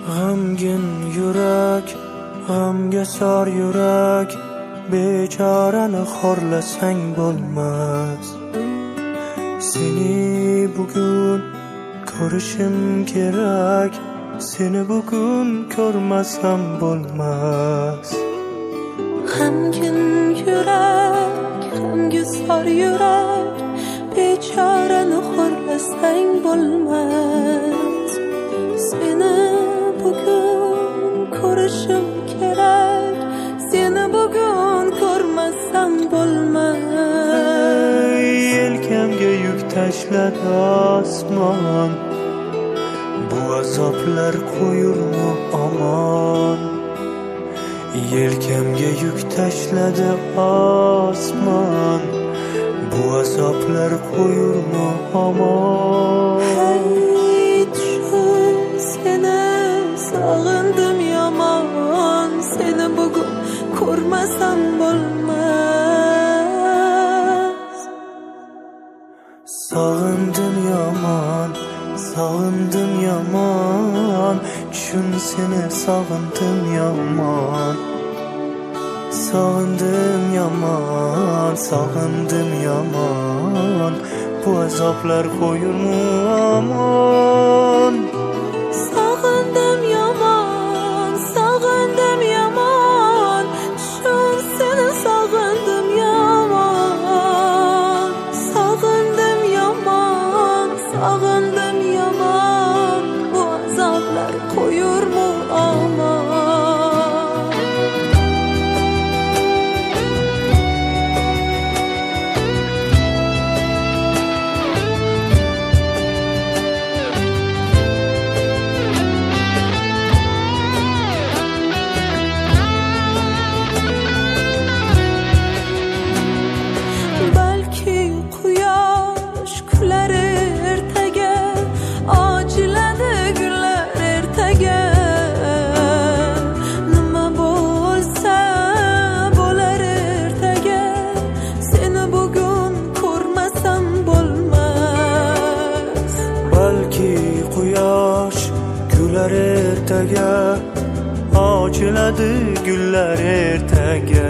G'amgin yurak, g'amga sor yurak, bechorani xorlasang bo'lmas. Seni bugun ko'rishim kerak, seni bugun ko'rmasam bo'lmas. G'amgin yurak, g'amga sor yurak, bechorani xorlasang bo'lmas. Seni bugun ko'rishim kerak, seni bugun ko'rmasam bo'lmas. Yelkamga yuk tashladi osmon, bu azoblar qo'yurmi omon? Yelkamga yuk tashladi osmon, bu azoblar qo'yurmi omon? Seni sog'indim yomon, seni bugun ko'rmasam bo'lmas. Sog'indim yomon, sog'indim yomon, tushun seni sog'indim yomon. Sog'indim yomon, sog'indim yomon, bu azoblar qo'yurmi omon? Sog'indim yomon, sog'indim yomon, tushun seni sog'indim yomon. Sog'indim yomon, sog'indim yomon, bu azoblar qo'yurmi omon? Ertaga ochiladi gullar ertaga.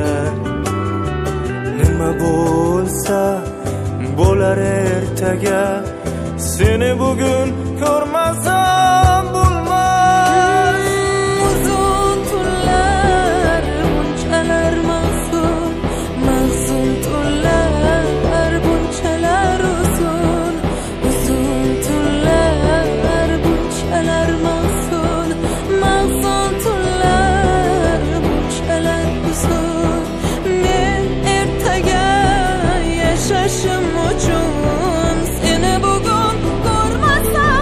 Nima bo'lsa bo'lar ertaga, seni bugun ko'rmasam bo'lmas. Uzun tunlar bunchalar mahzun, mahzun tunlar bunchalar uzun. Uzun tunlar bunchalar mahzun, mahzun tunlar bunchalar uzun. Men ertaga yashashim uchun seni bugun ko'rmasam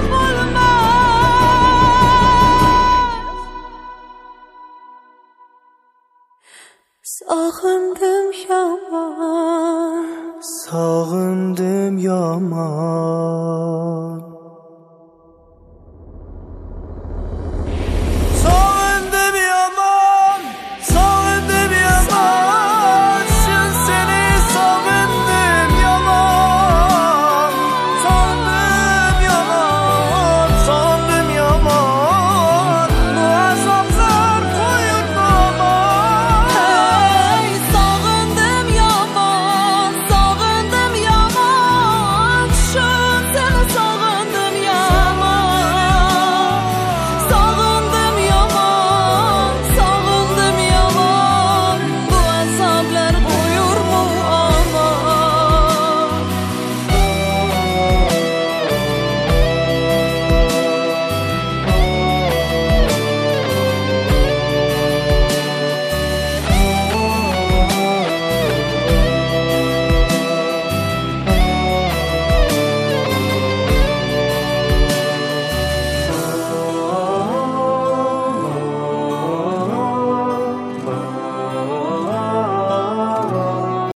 bo'lmas. Sog'indim yomon, sog'indim yomon.